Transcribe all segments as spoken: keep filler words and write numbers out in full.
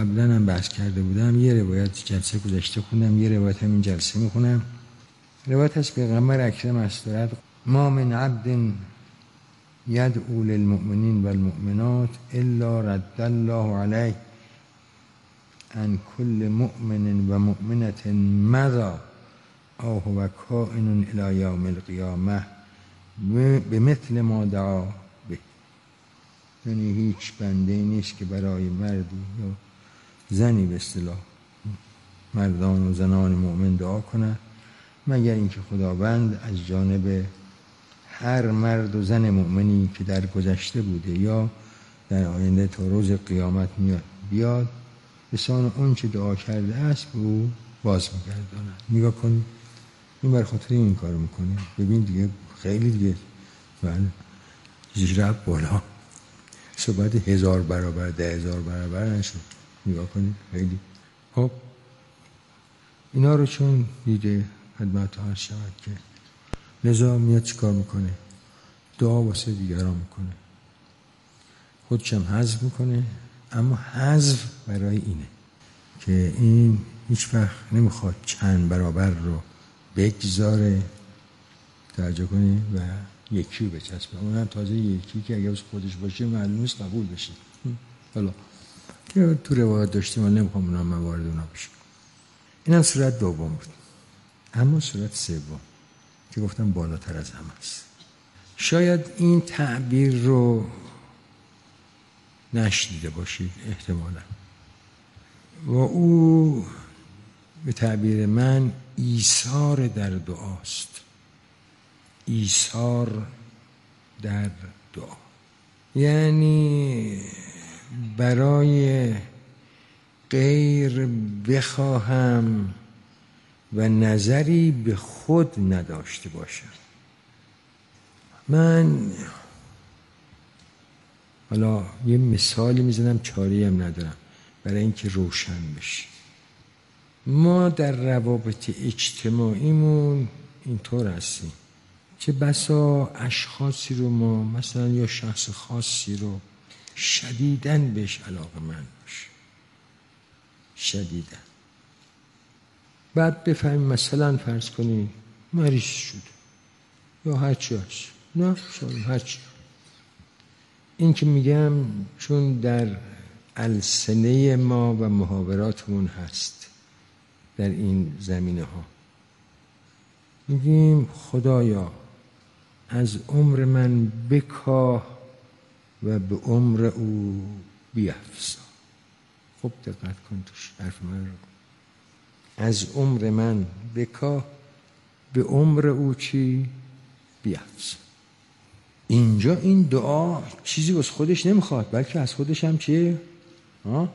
قبلا هم بحث کرده بودم، یه روایت جلسه گذشته خوندم، یه روایت هم این جلسه میخونم. روایت از پیغمبر اکرم است دارد: ما من عبد یدعو للمؤمنین والمؤمنات الا رد الله علیه عن كل مؤمن و مؤمنة مضى او هو کائن الی یوم القیامه بمثل ما دعا به. یعنی هیچ بنده نیست که برای مردی یا زنی به اصطلاح مردان و زنان مؤمن دعا کنه مگر اینکه خداوند از جانب هر مرد و زن مؤمنی که در گذشته بوده یا در آینده تا روز قیامت میاد بیاد بسان اون چه دعا کرده است به او باز میگرداند. نگاه کنید، این بر خاطر این کار میکنه. ببین دیگه خیلی دیگه بله زیر رفت بالا، صحبت هزار برابر ده هزار برابر نشد. نگاه کنید خیلی. خب اینا رو چون دیده خدمت ها شود که لذا میاد چی کار میکنه؟ دعا واسه دیگران میکنه، خودشم حذف میکنه، اما حذف برای اینه که این هیچ وقت نمیخواد چند برابر رو بگذاره توجه کنی و یکی رو بچسبه. اونم تازه یکی که اگه خودش باشه معلوم نیست قبول بشه. حالا که تو روایت داشتیم ولی نمیخوام اونا موارد اونا بشه. اینم صورت دوم بود. اما صورت سوم که گفتم بالاتر از همه است. شاید این تعبیر رو نشنیده باشید احتمالا، و او به تعبیر من ایثار در دعاست. ایثار در دعا یعنی برای غیر بخواهم و نظری به خود نداشته باشم. من حالا یه مثالی میزنم، چاره‌ای هم ندارم برای اینکه روشن بشه. ما در روابط اجتماعیمون اینطور هستیم که بسا اشخاصی رو ما مثلا یا شخص خاصی رو شدیداً بهش علاقه‌مند باشه، شدیداً، بعد بفهمیم مثلا فرض کنی مریض شده یا هرچی هست، نه شاید هرچی. این که میگم چون در السنه ما و محاوراتمون هست در این زمینه ها، میگیم خدایا از عمر من بکاه و به عمر او بیفزا. خب دقت کن توش حرف من رو. از عمر من بکاه به عمر او چی؟ بیفزا. اینجا این دعا چیزی از خودش نمیخواد، بلکه از خودش هم چیه؟ ها؟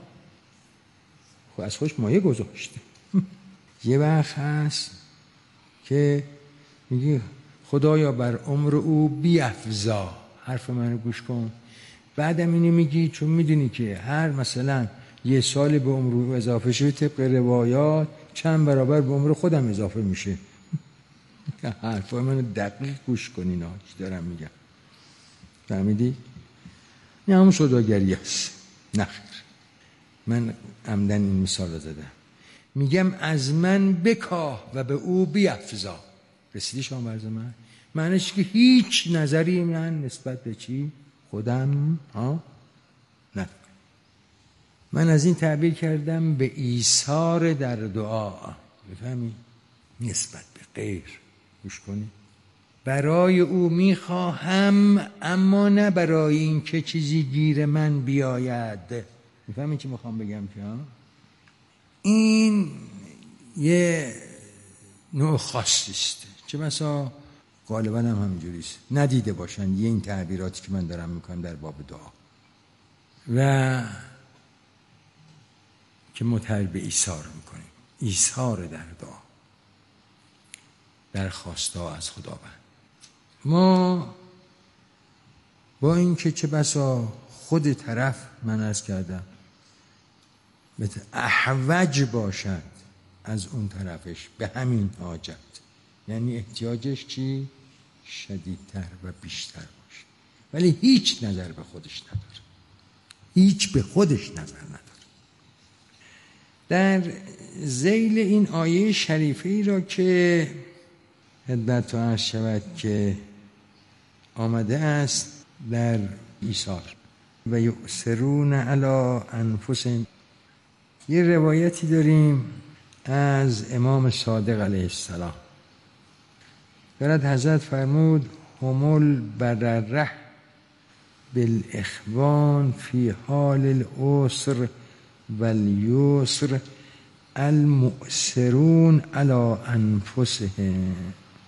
خب از خودش مایه گذاشته. یه وقت هست که میگی خدایا بر عمر او بیفزا. حرف منو گوش کن. بعدم اینو میگی چون میدونی که هر مثلا یه سال به عمر او اضافه شده طبق روایات چند برابر به عمر خودم اضافه میشه. حرفای منو دقیق گوش کن، اینا چی دارم میگم. فهمیدی؟ نه همون سوداگری هست. نخیر، من عمدن این مثال رو زدم. میگم از من بکاه و به او بیفزا. رسیدی شما برز من؟ معنیش که هیچ نظری من نسبت به چی؟ خودم ها؟ نه. من از این تعبیر کردم به ایثار در دعا. بفهمی؟ نسبت به غیر. گوش کنی؟ برای او میخواهم اما نه برای این که چیزی گیر من بیاید. میفهمی چی میخوام بگم که ها؟ این یه نوع خاصی است چه مثلا غالبا هم همینجوریست ندیده باشن یه این تعبیراتی که من دارم میکنم در باب دعا و که متعلق به ایثار میکنیم. ایثار در دعا، درخواست‌ها از خداوند. ما با این که چه بسا خود طرف من عرض کردم احوج باشد از اون طرفش به همین حاجت، یعنی احتیاجش چی؟ شدیدتر و بیشتر باشه، ولی هیچ نظر به خودش نداره، هیچ به خودش نظر نداره. در ذیل این آیه شریفه ای را که خدمت تو عرض شود که آمده است در ایثار و یؤثرون علی انفسهم، یه روایتی داریم از امام صادق علیه السلام. دارد حضرت فرمود هم البرره بالاخوان فی حال العسر و الیسر المؤثرون علی انفسهم.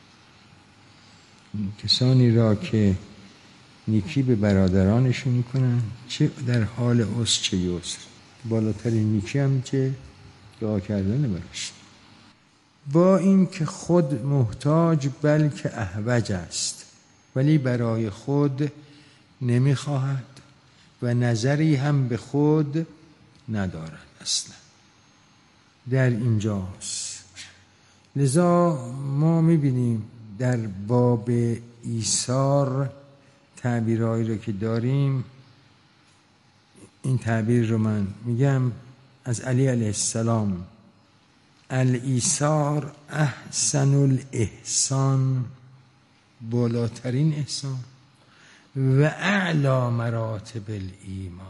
کسانی را که نیکی به برادرانشون میکنن، چه در حال عسر چه یسر. بالاترین نیکی هم که دعا کردن براش، با این که خود محتاج بلکه احوج است، ولی برای خود نمیخواهد و نظری هم به خود ندارد اصلا. در اینجاست. لذا ما میبینیم در باب ایثار تعبیرهایی رو که داریم، این تعبیر رو من میگم از علی علیه السلام: الایثار احسن الاحسان، بالاترین احسان، و اعلی مراتب الایمان.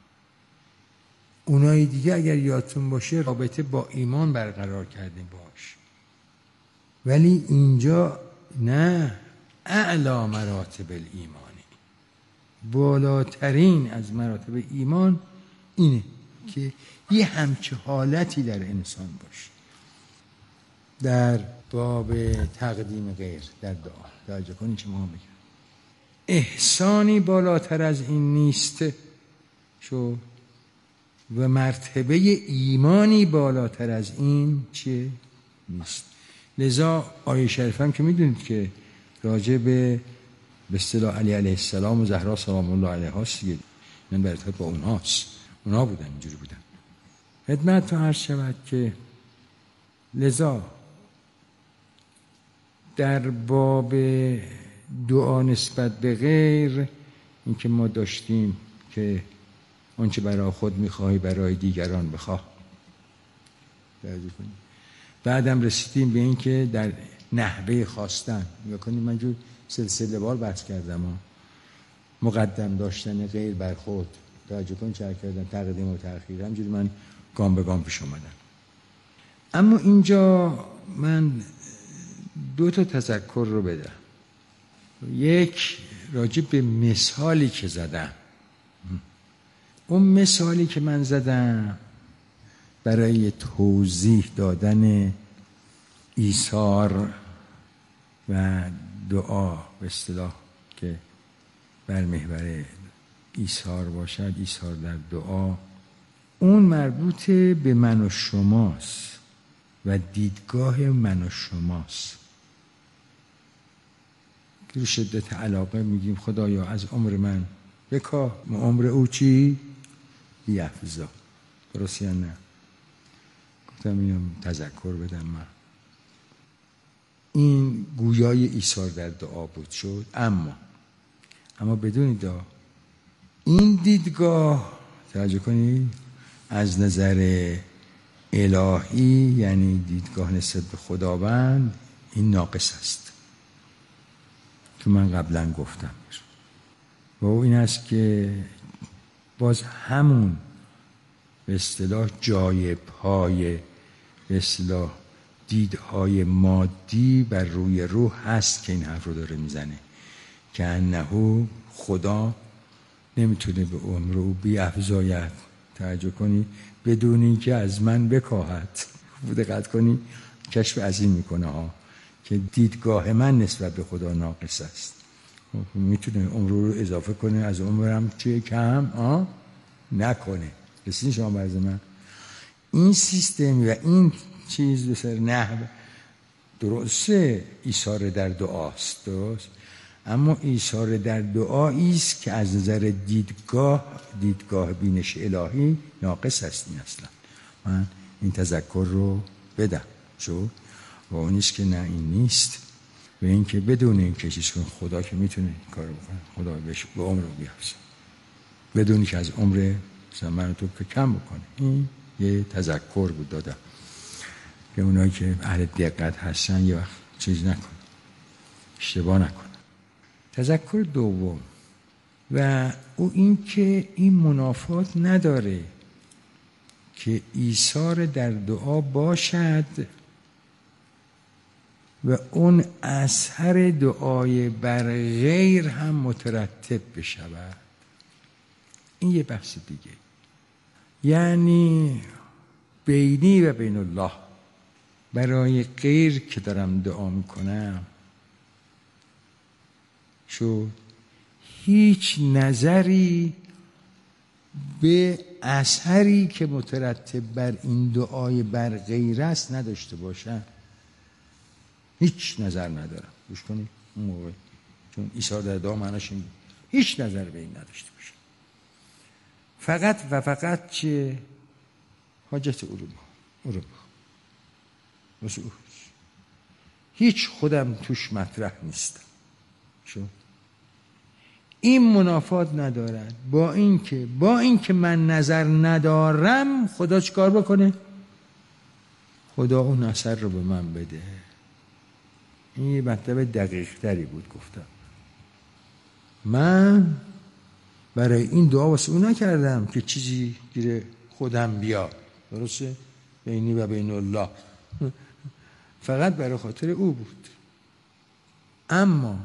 اونای دیگه اگر یادتون باشه رابطه با ایمان برقرار کردیم باش، ولی اینجا نه، اعلی مراتب الایمانی، بالاترین از مراتب ایمان اینه که یه همچه حالتی در انسان باشه. در باب تقدیم غیر در دعا توجه کنید چه ما بگم، احسانی بالاتر از این نیست شو، و مرتبه ایمانی بالاتر از این چیه؟ نیست. لذا آیه شریف هم که میدونید که راجع به به اصطلاح علی علیه السلام و زهرا سلام الله علیها است دیگه، من در ارتباط با اونهاست، اونها بودن، اینجوری بودن. خدمت تو عرض شود که لذا در باب دعا نسبت به غیر، این که ما داشتیم که آنچه برای خود میخواهی برای دیگران بخواه، بعدم رسیدیم به این که در نحوه خواستن یا کنیم، من جور سلسله بار بحث کردم ها. مقدم داشتن غیر بر خود، توجه کن چه کردم، تقدیم و تأخیر، همجوری من گام به گام پیش اومدم. اما اینجا من دو تا تذکر رو بدم. یک، راجع به مثالی که زدم. اون مثالی که من زدم برای توضیح دادن ایثار و دعا، به اصطلاح که بر محور ایثار باشد، ایثار در دعا، اون مربوط به من و شماست و دیدگاه من و شماست. که رو شدت علاقه میگیم خدایا از عمر من بکاه، عمر او چی؟ بیافزا. درست یا نه؟ گفتم اینو تذکر بدم. من این گویای ایثار در دعا بود شد. اما اما بدونید این دیدگاه، توجه کنید، از نظر الهی، یعنی دیدگاه نسبت به خداوند، این ناقص است که من قبلا گفتم. و او این است که باز همون به اصطلاح جای پای به اصطلاح دیدهای مادی بر روی روح هست که این حرف رو داره میزنه که انه خدا نمیتونه به عمر او بیافزاید، توجه کنی، بدون اینکه از من بکاهد. دقت کنی کشف عظیم میکنه ها که دیدگاه من نسبت به خدا ناقص است. میتونه عمر رو اضافه کنه، از عمرم چیه کم آه نکنه. رسیدین شما برز من؟ این سیستم و این چیز به سر نحو درسته ایثار در دعاست، درست، اما ایثار در دعایی است که از نظر دیدگاه دیدگاه بینش الهی ناقص است. این اصلا من این تذکر رو بدم شو، و اونیست که نه این نیست، و این که بدون این که چیز کنه خدا که میتونه این کار بکنه، خدا بهش به عمر رو بیافزه بدون که از عمر مثلا من تو که کم بکنه. این یه تذکر بود دادم که اونایی که اهل دقت هستن یه وقت چیز نکن، اشتباه نکن. تذکر دوم و او این که این منافات نداره که ایثار در دعا باشد و اون اثر دعای بر غیر هم مترتب بشود. این یه بحث دیگه. یعنی بینی و بین الله، برای غیر که دارم دعا میکنم شو هیچ نظری به اثری که مترتب بر این دعای بر غیر است نداشته باشم، هیچ نظر ندارم. گوش کنید اون موقع، چون ایثار در دعا معناش این هیچ نظر به این نداشته باشم، فقط و فقط چه حاجت اروپا اروپا واسه او، هیچ خودم توش مطرح نیستم. شو این منافات ندارد با این که با این که من نظر ندارم خدا چیکار بکنه؟ خدا اون اثر رو به من بده. این یه مطلب دقیق تری بود گفتم. من برای این دعا واسه اون نکردم که چیزی گیره خودم بیاد، درسته؟ بینی و بین الله، فقط برای خاطر او بود. اما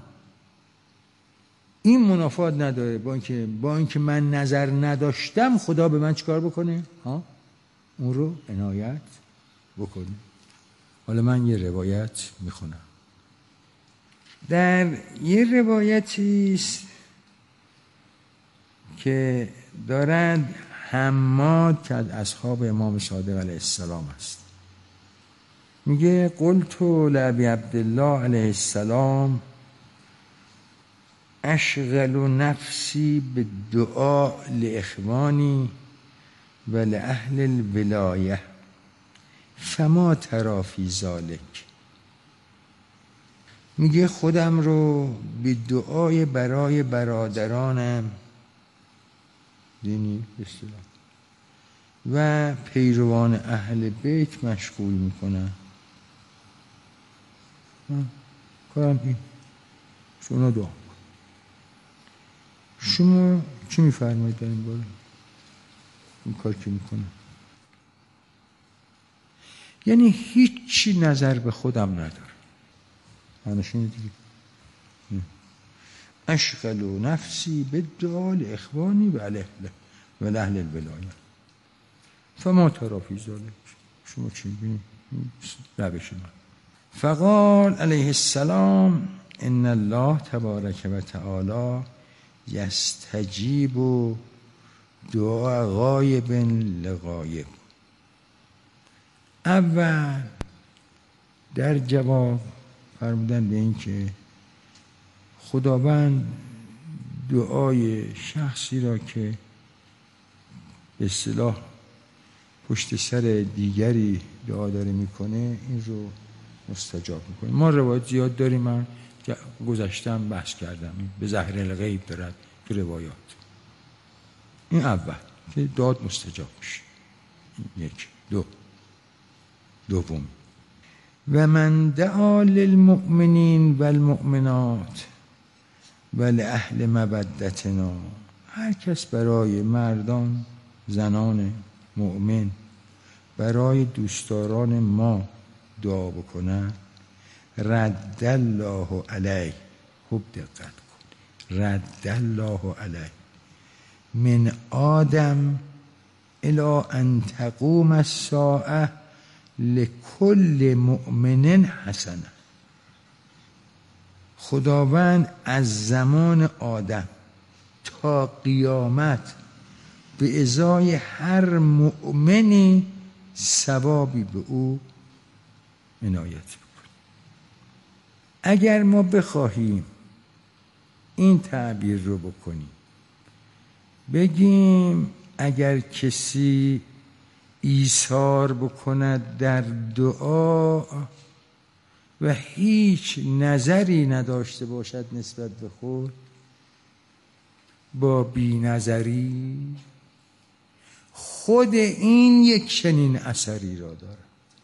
این منافات نداره با اینکه با اینکه من نظر نداشتم خدا به من چیکار بکنه؟ ها؟ اون رو عنایت بکنه. حالا من یه روایت میخونم. در یه روایتی است که دارد حماد که از اصحاب امام صادق علیه السلام است، میگه قلت لابی عبدالله علیه السلام اشغل نفسی بالدعاء لاخوانی و لاهل الولایه فما تری فی ذلک. میگه خودم رو به دعای برای برادرانم دینی اصطلاح و پیروان اهل بیت مشغول میکنم. کارم این شما دعا. شما چی میفرمایید در این باره؟ این کار که میکنم یعنی هیچی نظر به خودم ندارم. معنیش اینه دیگه. اشغل نفسی بالدعاء لاخوانی و اهل و اهل الولایه فما تری فی ذلک. شما چی می‌بینید؟ روش من. فقال علیه السلام ان الله تبارک و تعالی یستجیب دعاء غایب لغایب. اول در جواب فرمودن به این که خداوند دعای شخصی را که به اصطلاح پشت سر دیگری دعا داره میکنه این رو مستجاب میکنه. ما روایت زیاد داریم، من گذاشتم بحث کردم به ظاهر الغیب دارد تو روایات. این اول که دعا مستجاب میشه. یک. دو دوم و من دعا للمؤمنین والمؤمنات و لأهل مودتنا، هر کس برای مردان زنان مؤمن برای دوستداران ما دعا بکنن رد الله علیه، خوب دقت کن، رد الله علیه من آدم الی ان تقوم الساعه لکل مؤمن حسنه. خداوند از زمان آدم تا قیامت به ازای هر مؤمنی ثوابی به او عنایت بکن. اگر ما بخواهیم این تعبیر رو بکنیم، بگیم اگر کسی ایثار بکند در دعا و هیچ نظری نداشته باشد نسبت به خود، با بی نظری خود این یک چنین اثری را داره.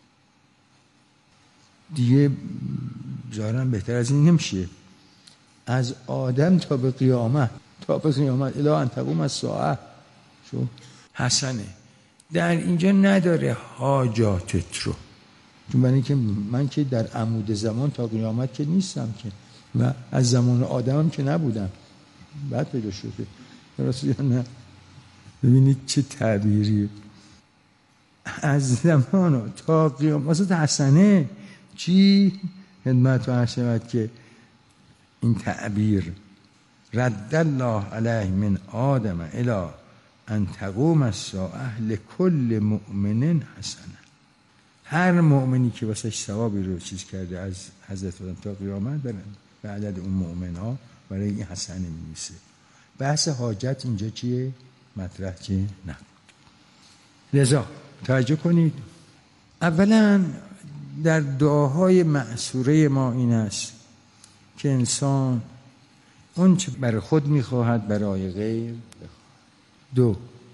دیگه ظاهراً بهتر از این نمیشه. از آدم تا به قیامت، تا به قیامت الی ان تقوم الساعه. شو حسنه در اینجا نداره حاجاتت رو، چون برای اینکه من که در عمود زمان تا قیامت که نیستم که، و از زمان آدمم که نبودم، بعد پیدا شده. درست یا نه؟ ببینید چه تعبیری. از زمان تا قیامت واسه حسنه چی خدمت و عرض شود که این تعبیر رد الله علیه من آدم الی ان تقوم الساعه لکل مؤمن حسنه. هر مؤمنی که واسه ثوابی رو چیز کرده از حضرت آدم تا قیامت برن به عدد اون مؤمن ها برای این حسنه می‌نویسه. بحث حاجت اینجا چیه؟ مطرح چیه؟ نه. لذا توجه کنید، اولا در دعاهای مأثوره ما این است که انسان اون چه برای خود میخواهد برای غیر بخواهد. دو،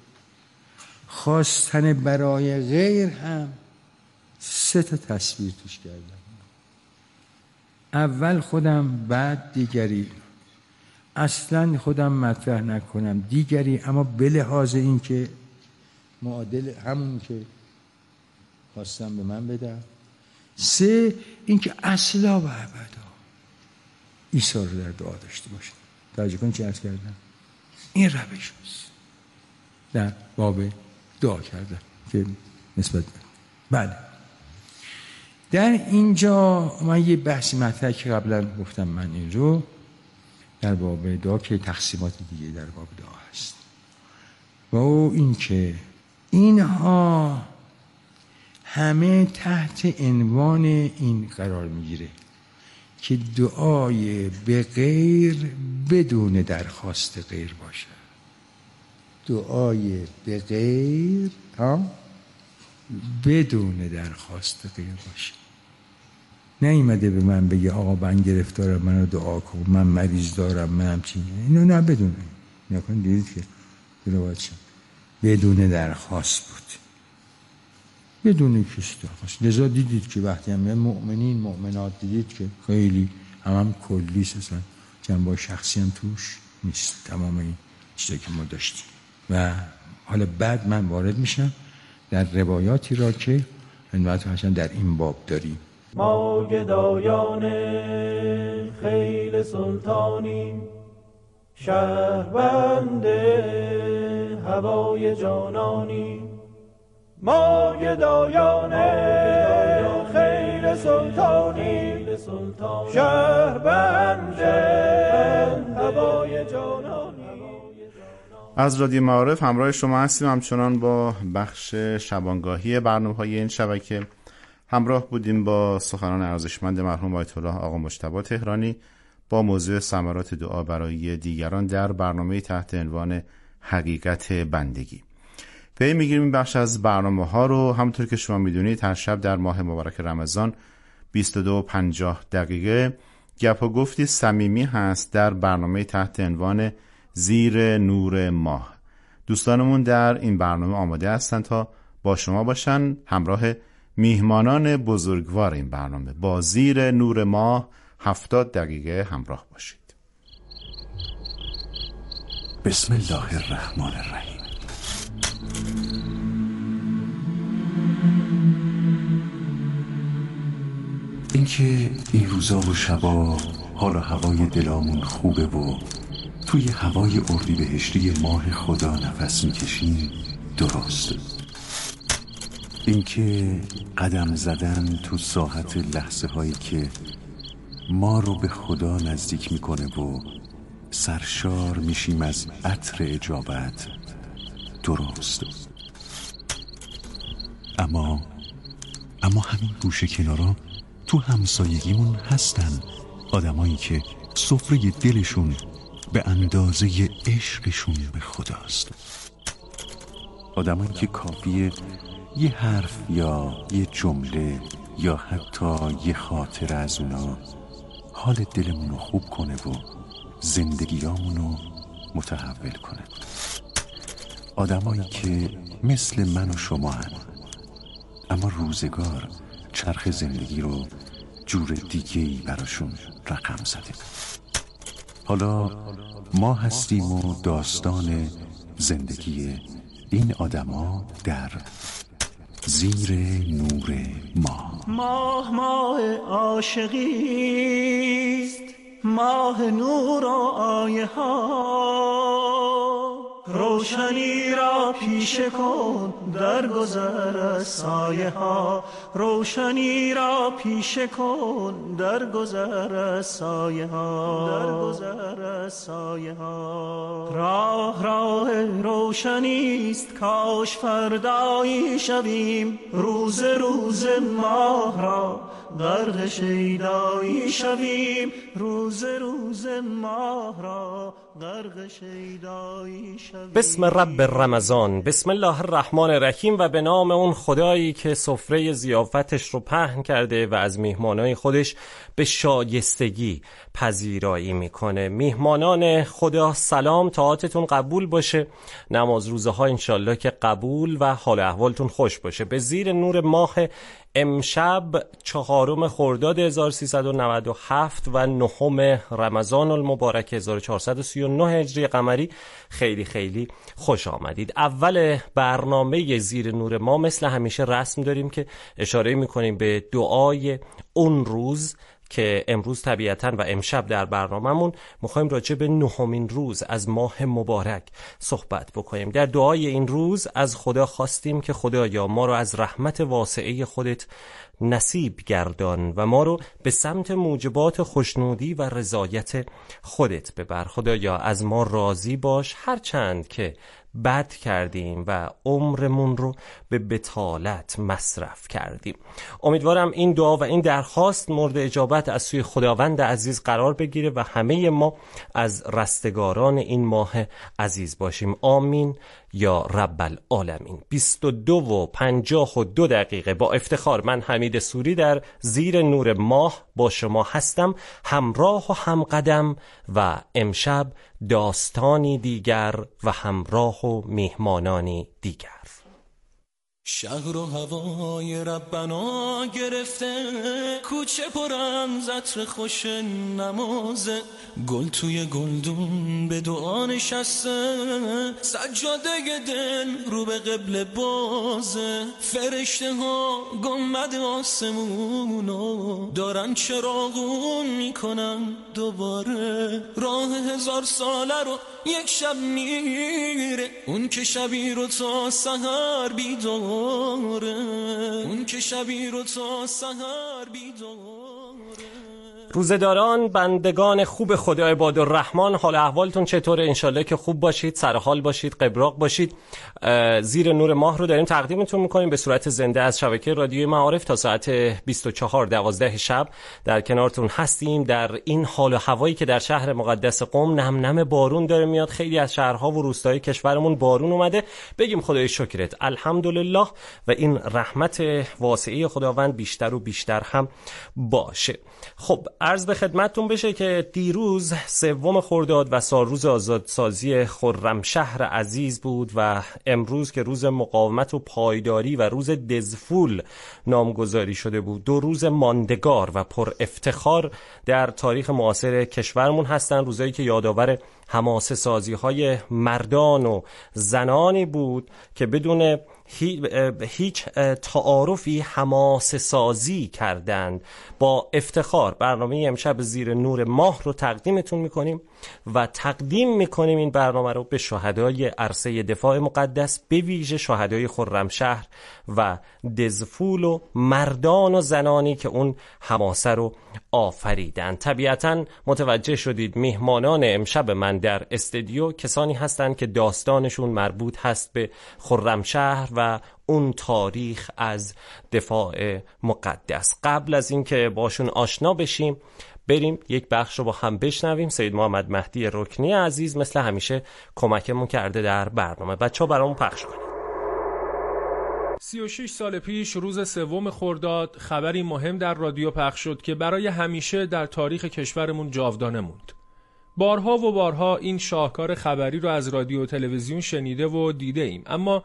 خواستن برای غیر هم سه تا تصویر توش کردم. اول خودم، بعد دیگری. اصلا خودم مطرح نکنم، دیگری، اما به لحاظ این که معادل همون که خواستم به من بدم. سه، این که اصلا و ابدا عیسی رو در دعا داشته باشید. توجه کنید چه عرض کردم؟ این روش هست در باب دعا کردم که نسبت به بله. در اینجا من یه بحثی مطرح که قبلا گفتم من این رو در باب دعا که تقسیمات دیگه در باب دعا هست، و او این که اینها همه تحت عنوان این قرار میگیره که دعای به غیر بدون درخواست غیر باشه. دعای به غیر ها بدون درخواست غیر باشه. نیومده به من بگه آقا من گرفتارم منو دعا کن، من مریض دارم، من همچین. اینو نه بدونه. نکن دیدید که روایت شد بدون درخواست بود، بدون کسی درخواست. لذا دیدید که وقتی هم مؤمنین مؤمنات دیدید که خیلی هم هم کلی سن جنبه شخصی هم توش نیست، تمام این چیزایی که ما داشتیم. و حالا بعد من وارد میشم در روایاتی را که خدمت هاشم در این باب داریم. ما گدایان خیل سلطانیم، شهربند هوای جانانیم. ما گدایان خیل سلطانیم، شهربند هوای جانانیم. از رادیو معارف همراه شما هستیم، همچنان با بخش شبانگاهی برنامه‌های این شبکه همراه بودیم با سخنان ارزشمند مرحوم آیت الله آقا مجتبی تهرانی با موضوع ثمرات دعا برای دیگران در برنامه تحت عنوان حقیقت بندگی. پی میگیریم این بخش از برنامه ها رو. همونطور که شما میدونید هر شب در ماه مبارک رمضان بیست و دو و پنجاه دقیقه گپ و گفتی صمیمی هست در برنامه تحت عنوان زیر نور ماه. دوستانمون در این برنامه آماده هستن تا با شما باشن، همراه میهمانان بزرگوار این برنامه. با زیر نور ماه هفتاد دقیقه همراه باشید. بسم الله الرحمن الرحیم. اینکه این روزا و شبا حال و هوای دلامون خوبه و توی هوای اردیبهشتی ماه خدا نفس میکشیم درست. اینکه قدم زدن تو ساحت لحظه هایی که ما رو به خدا نزدیک میکنه و سرشار میشیم از عطر اجابت درست. اما اما همین گوشه کنارا تو همسایگیمون هستن آدمایی که سفره دلشون به اندازه عشقشون به خداست. آدمایی که کافیه یه حرف یا یه جمله یا حتی یه خاطره از اونا حال دلمونو خوب کنه و زندگیامونو متحول کنه. آدمایی که مثل من و شما هم. اما روزگار چرخ زندگی رو جور دیگه‌ای براشون رقم زده. حالا ما هستیم و داستان زندگی این آدما در زیر نور ماه. ماه ماه عاشقیست، ماه نور و آیه ها، روشنی را پیشه کن در گذر از سایه ها، روشنی را پیشه کن در گذر از سایه ها، در گذر از سایه ها. راه راه روشنیست، کاش فردایی شویم، روز روز ماه را غرق شیدایی شویم، روز روز ماه را غرق شیدایی شویم. بسم رب رمضان، بسم الله الرحمن الرحیم، و به نام اون خدایی که سفره ضیافتش رو پهن کرده و از میهمانای خودش به شایستگی پذیرایی میکنه. میهمانان خدا سلام، طاعتتون قبول باشه، نماز روزه ها انشالله که قبول و حال احوالتون خوش باشه. به زیر نور ماه امشب چهارم خرداد هزار و سیصد و نود و هفت و نهم رمضان المبارک هزار و چهارصد و سی و نه هجری قمری خیلی خیلی خوش آمدید. اول برنامه زیر نور ما مثل همیشه رسم داریم که اشاره میکنیم به دعای اون روز که امروز طبیعتاً و امشب در برنامه‌مون می‌خوایم راجع به نهمین روز از ماه مبارک صحبت بکنیم. در دعای این روز از خدا خواستیم که خدایا ما رو از رحمت واسعه خودت نصیب گردان و ما رو به سمت موجبات خوشنودی و رضایت خودت ببر. خدایا از ما راضی باش هرچند که بد کردیم و عمرمون رو به بطالت مصرف کردیم. امیدوارم این دعا و این درخواست مورد اجابت از سوی خداوند عزیز قرار بگیره و همه ما از رستگاران این ماه عزیز باشیم. آمین یا رب العالمین. بیست و دو و پنجاه و دو دقیقه با افتخار من حمید سوری در زیر نور ماه با شما هستم، همراه و همقدم، و امشب داستانی دیگر و همراه و میهمانانی دیگر. شهر و هوای ربنا گرفته، کوچه پرن زطر خوش نمازه، گل توی گلدون به دعا نشسته، سجاده دل رو به قبله بازه، فرشته ها گنبد آسمونو دارن چراغون میکنن دوباره، راه هزار ساله رو یک شب میره، اون که شبی رو تا سحر بیدار، اون که شبی رو تا سحر بیداره. روزداران، بندگان خوب خدا عباد الرحمن، حال احوالتون چطوره؟ انشالله که خوب باشید، سرحال باشید، قبراق باشید. زیر نور ماه رو داریم تقدیمتون میکنیم به صورت زنده از شبکه رادیوی معارف تا ساعت بیست و چهار دوازده شب در کنارتون هستیم. در این حال و هوایی که در شهر مقدس قم نم نم بارون داره میاد، خیلی از شهرها و روستای کشورمون بارون اومده، بگیم خدای شکرت الحمدلله و این رحمت واسعه خداوند بیشتر و بیشتر هم باشه. خب عرض به خدمتتون بشه که دیروز سوم خرداد و سالروز آزادسازی خرمشهر عزیز بود و امروز که روز مقاومت و پایداری و روز دزفول نامگذاری شده بود، دو روز ماندگار و پر افتخار در تاریخ معاصر کشورمون هستن، روزایی که یادآور حماسه سازی های مردان و زنانی بود که بدون هیچ تعارفی حماسه سازی کردند. با افتخار برنامه امشب زیر نور ماه رو تقدیمتون میکنیم و تقدیم میکنیم این برنامه رو به شهدای عرصه دفاع مقدس، به ویژه شهدای خرمشهر و دزفول و مردان و زنانی که اون حماسه رو آفریدن. طبیعتاً متوجه شدید میهمانان امشب من در استودیو کسانی هستند که داستانشون مربوط هست به خرمشهر و اون تاریخ از دفاع مقدس. قبل از اینکه باشون آشنا بشیم بریم یک بخش رو با هم بشنویم. سید محمد مهدی رکنی عزیز مثل همیشه کمکمون کرده در برنامه. بچه‌ها برامون پخش کنید. سی و شش سال پیش روز سوم خرداد خبری مهم در رادیو پخش شد که برای همیشه در تاریخ کشورمون جاودانه موند. بارها و بارها این شاهکار خبری رو از رادیو و تلویزیون شنیده و دیده ایم، اما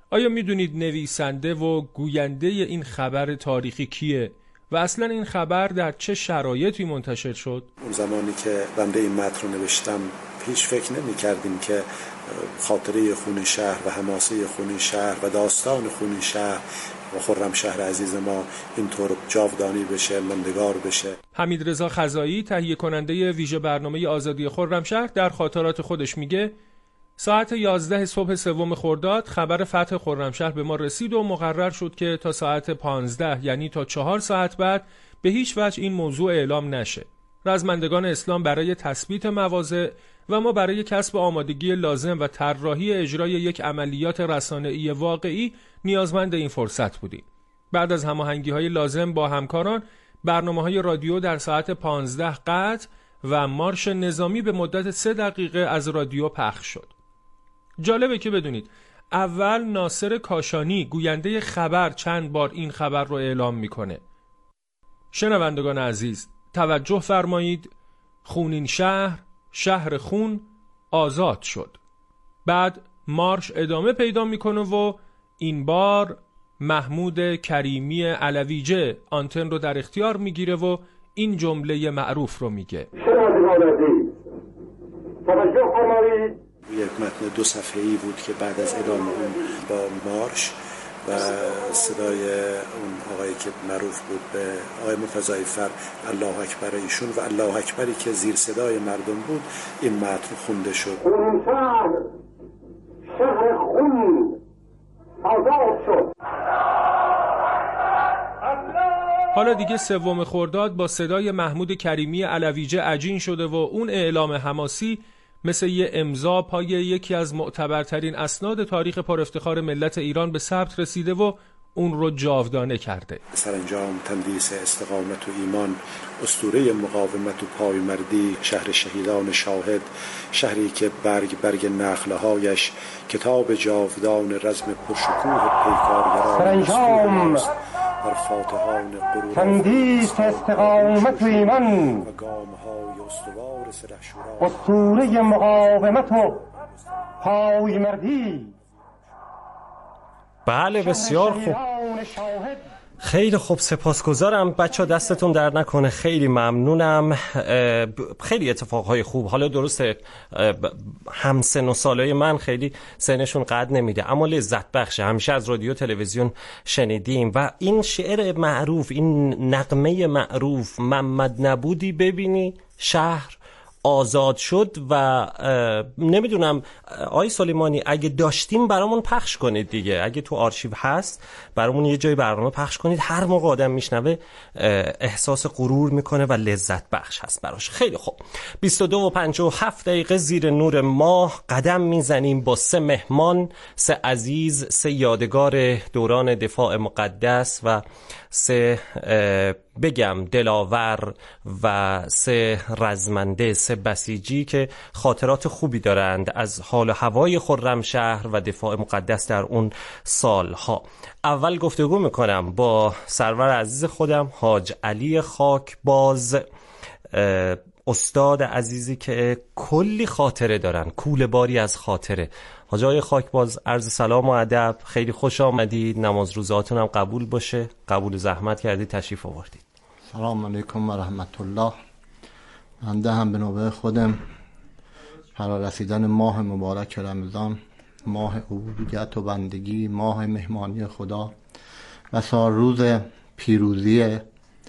آیا میدونید نویسنده و گوینده این خبر تاریخی کیه و اصلا این خبر در چه شرایطی منتشر شد؟ اون زمانی که بنده این متن رو نوشتم هیچ فکر نمی کردیم که خاطره خون شهر و حماسه خون شهر و داستان خون شهر و خرمشهر عزیز ما اینطور جاودانی بشه، ماندگار بشه. حمیدرضا خزایی تهیه کننده ویژه برنامه آزادی خرمشهر در خاطرات خودش میگه ساعت یازده صبح سوم خرداد خبر فتح خرمشهر به ما رسید و مقرر شد که تا ساعت پانزده یعنی تا چهار ساعت بعد به هیچ وجه این موضوع اعلام نشه. رزمندگان اسلام برای تثبیت مواضع و ما برای کسب آمادگی لازم و طراحی اجرای یک عملیات رسانه‌ای واقعی نیازمند این فرصت بودیم. بعد از هماهنگی‌های لازم با همکاران، برنامه‌های رادیو در ساعت پانزده قطع و مارش نظامی به مدت سه دقیقه از رادیو پخش شد. جالبه که بدونید اول ناصر کاشانی گوینده خبر چند بار این خبر رو اعلام میکنه. شنوندگان عزیز توجه فرمایید، خونین شهر، شهر خون آزاد شد. بعد مارش ادامه پیدا میکنه و این بار محمود کریمی علویجه آنتن رو در اختیار میگیره و این جمله معروف رو میگه. شنوندگان عزیز توجه فرمایید، یک متن دو صفحه‌ای بود که بعد از ادامه اون با مارش و صدای اون آقایی که معروف بود به آقای مرتضی فر الله اکبر ایشون و الله اکبری که زیر صدای مردم بود این متن خونده شد. اون شهر شهر خون آزاد شد. حالا دیگه سوم خرداد با صدای محمود کریمی علویجه عجین شده و اون اعلام حماسی مثل یه امضا پای یکی از معتبرترین اسناد تاریخ پر افتخار ملت ایران به ثبت رسیده و اون رو جاودانه کرده. سرانجام تندیس استقامت و ایمان، اسطوره مقاومت و پایمردی، شهر شهیدان شاهد، شهری که برگ برگ نخلهایش کتاب جاودان رزم پرشکوه پیکارگران سرانجام بر فاتحان قرون تندیس استقامت و ایمان و گامهای استوار سلحشوران، اسطوره مقاومت و پایمردی. بله بسیار خوب، خیلی خوب، سپاسگزارم بچه ها، دستتون در نکنه، خیلی ممنونم. خیلی اتفاقهای خوب. حالا درسته هم سن و سالای من خیلی سنشون قد نمیده اما لذت بخشه، همیشه از رادیو تلویزیون شنیدیم و این شعر معروف، این نغمه معروف محمد نبودی ببینی شهر آزاد شد و نمیدونم آقای سلیمانی اگه داشتیم برامون پخش کنید دیگه، اگه تو آرشیو هست برامون یه جای برنامه پخش کنید. هر موقع آدم میشنوه احساس غرور میکنه و لذت بخش هست براش. خیلی خوب، بیست و دو و پنجاه و هفت دقیقه زیر نور ماه قدم میزنیم با سه مهمان، سه عزیز، سه یادگار دوران دفاع مقدس و سه بگم دلاور و سه رزمنده، سه بسیجی که خاطرات خوبی دارند از حال و هوای خرمشهر و دفاع مقدس در اون سالها. اول گفتگو میکنم با سرور عزیز خودم حاج علی خاکباز، استاد عزیزی که کلی خاطره دارن، کوله باری از خاطره. حاج آقای خاکباز عرض سلام و ادب، خیلی خوش آمدید، نماز روزاتون هم قبول باشه، قبول زحمت کردید تشریف آوردید. سلام علیکم و رحمت الله. بنده هم به نوبه خودم فرارسیدن ماه مبارک رمضان، ماه عبودیت و بندگی، ماه مهمانی خدا و سال روز پیروزی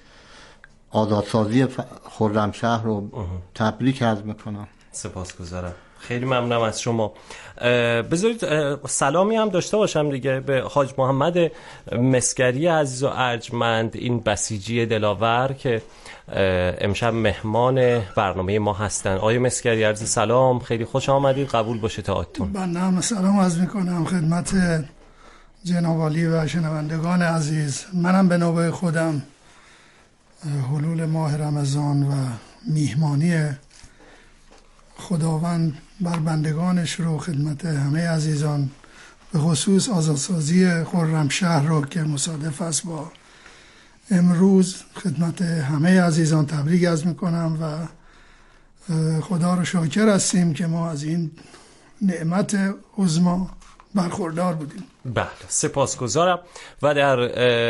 آزادسازی خرمشهر رو تبریک عرض میکنم. سپاسگزارم، خیلی ممنونم از شما. بذارید سلامی هم داشته باشم دیگه به حاج محمد مسگری عزیز و ارجمند، این بسیجی دلاور که امشب مهمان برنامه ما هستن. آقای مسگری عرض سلام، خیلی خوش آمدید، قبول باشه تاعتون. بنده هم سلام عرض میکنم خدمت جناب عالی و شنوندگان عزیز. منم به نوبه خودم حلول ماه رمضان و میهمانی خداوند بر بندگانش رو خدمت همه عزیزان، به خصوص آزادسازی خرمشهر رو که مصادف است با امروز، خدمت همه عزیزان تبریک عرض میکنم و خدا رو شاکر هستیم که ما از این نعمت عظما برخوردار بودیم. بله، سپاسگزارم. و در